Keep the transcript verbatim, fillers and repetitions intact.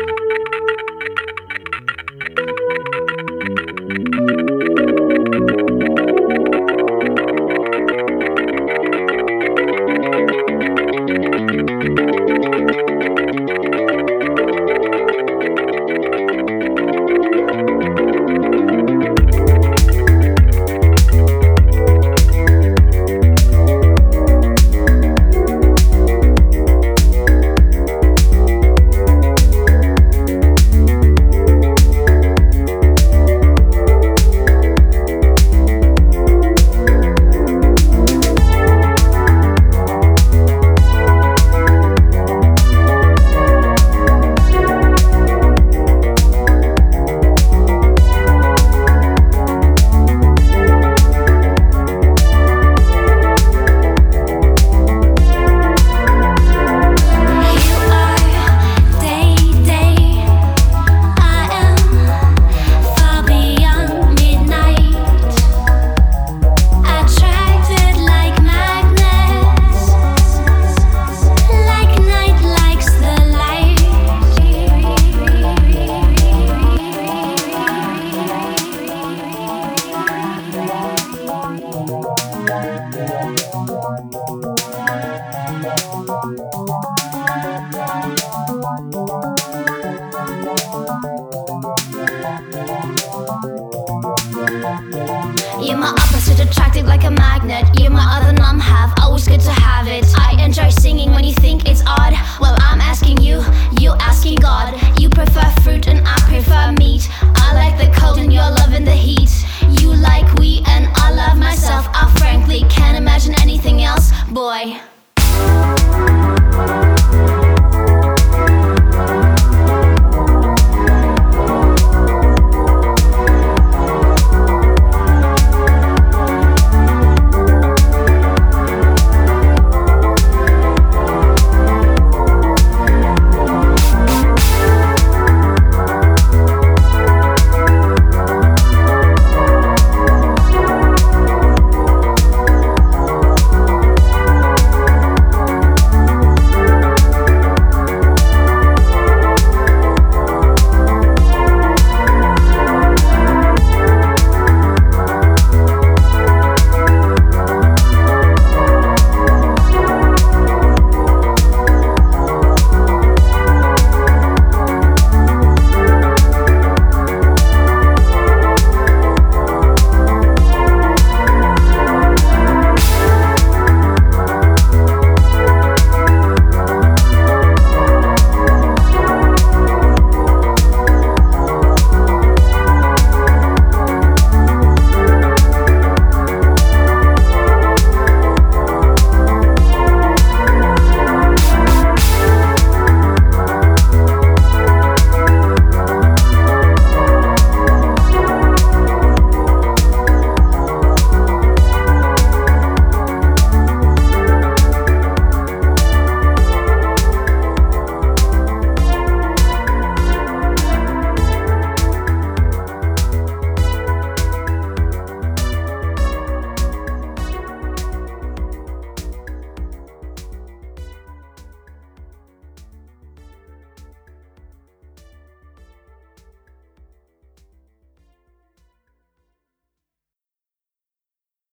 You're my opposite, attractive like a magnet. You're my other numb half, always good to have it. I enjoy singing when you think it's odd. Well, I'm asking you, you asking God. You prefer fruit and I prefer meat. I like the cold and you're loving the heat. You like wheat and I love myself. I frankly can't imagine anything else, boy.